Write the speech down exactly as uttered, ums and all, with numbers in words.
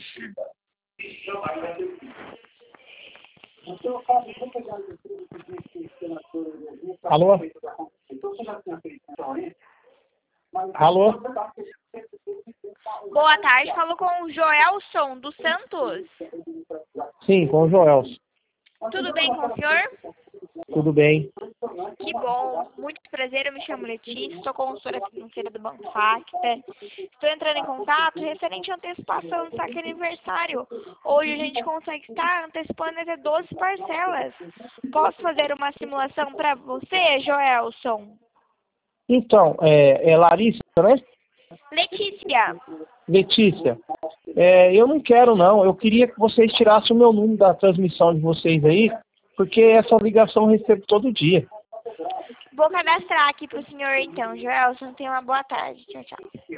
Alô? Alô? Boa tarde, falo com o Joelson dos Santos. Sim, com o Joelson. Tudo bem com o senhor? Tudo bem. Que bom, muito prazer, eu me chamo Letícia, sou consultora financeira do Banco Facta. Estou entrando em contato referente à antecipação do saque aniversário. Hoje a gente consegue estar antecipando até doze parcelas. Posso fazer uma simulação para você, Joelson? Então, é, é Larissa, né? Letícia. Letícia, é, eu não quero não, eu queria que vocês tirassem o meu número da transmissão de vocês aí, porque essa ligação eu recebo todo dia. Vou cadastrar aqui para o senhor então, Joelson. Tenha uma boa tarde. Tchau, tchau.